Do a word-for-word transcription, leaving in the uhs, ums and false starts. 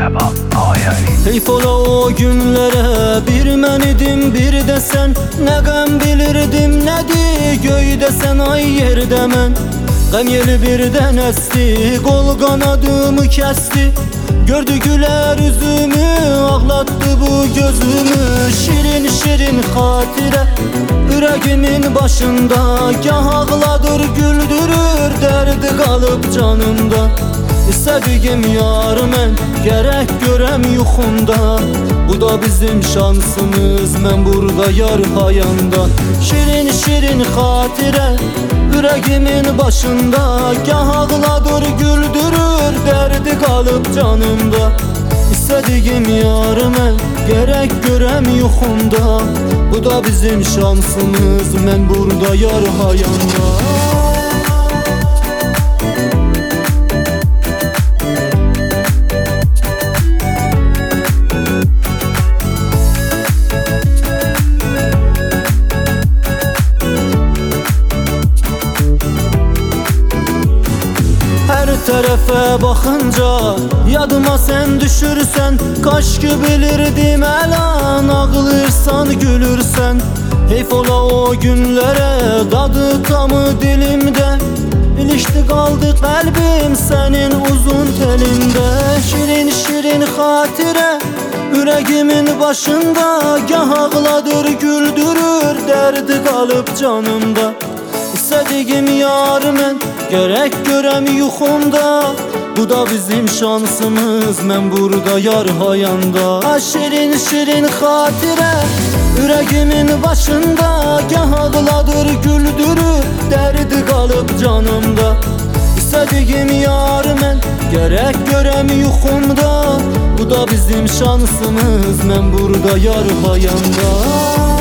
Şebap Ayani. Heyf ola o günlere, bir mən idim bir də sən. Nə qəm bilirdim nədir göydə sən ay yerdə mən. Qəm yeli birdən əsti, qol qanadımı kəsti. Gördü gülər üzümü, ağlattı bu gözümü. Şirin şirin xatirə ürəgimin başında, gah ağladır güldürür, dərdi qalıb canımda. İstədiyim yar mən gərək görəm yuxumda. Bu da bizim şansımız, mən burada yar hayanda. Şirin şirin xatirə ürəgimin başında, gah ağladır güldürür, dərdi qalıb canımda. İstədiyim yar mən gərək görəm yuxumda. Bu da bizim şansımız, mən burada yar hayanda. Tərəfə baxınca yadıma sən düşürsən. Kaş ki bilirdim əlan, ağlayırsan gülürsən. Heyf ola o günlərə, dadı tamı dilimdə. İlişdi qaldı qəlbim sənin uzun telində. Şirin şirin xatirə ürəgimin başında, gah ağladır güldürür, dərdi qalıb canımda. İstədiyim yar mən gərək görəm yuxumda. Bu da bizim şansımız, mən burada yar hayanda. Şirin şirin xatirə ürəgimin başında, gah ağladır güldürür, dərdi qalıb canımda. İstədiyim yar mən gərək görəm yuxumda. Bu da bizim şansımız, mən burada yar hayanda.